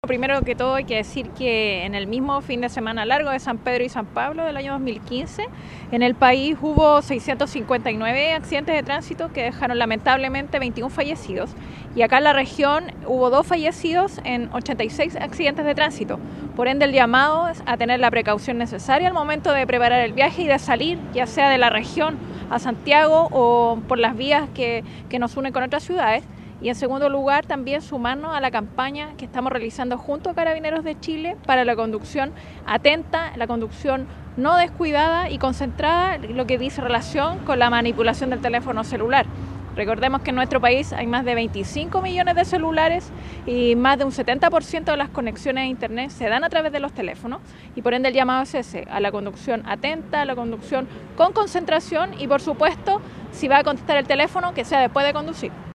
Primero que todo hay que decir que en el mismo fin de semana largo de San Pedro y San Pablo del año 2015, en el país hubo 659 accidentes de tránsito que dejaron lamentablemente 21 fallecidos. Y acá en la región hubo 2 fallecidos en 86 accidentes de tránsito. Por ende, el llamado es a tener la precaución necesaria al momento de preparar el viaje y de salir, ya sea de la región a Santiago o por las vías que nos unen con otras ciudades. Y en segundo lugar, también sumarnos a la campaña que estamos realizando junto a Carabineros de Chile para la conducción atenta, la conducción no descuidada y concentrada, lo que dice relación con la manipulación del teléfono celular. Recordemos que en nuestro país hay más de 25 millones de celulares y más de un 70% de las conexiones a internet se dan a través de los teléfonos y por ende el llamado es ese, a la conducción atenta, a la conducción con concentración y por supuesto, si va a contestar el teléfono, que sea después de conducir.